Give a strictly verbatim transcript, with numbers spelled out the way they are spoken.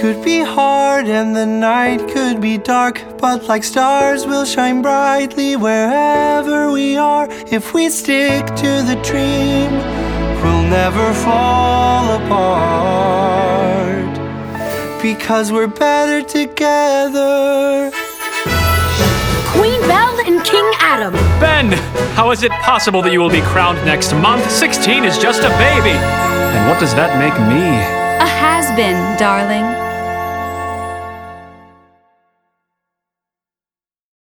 could be hard and the night could be dark, but like stars we'll shine brightly wherever we are. If we stick to the dream, we'll never fall apart, because we're better together. Queen Belle and King Adam. Ben, how is it possible that you will be crowned next month? sixteen is just a baby. And what does that make me? A has-been, darling.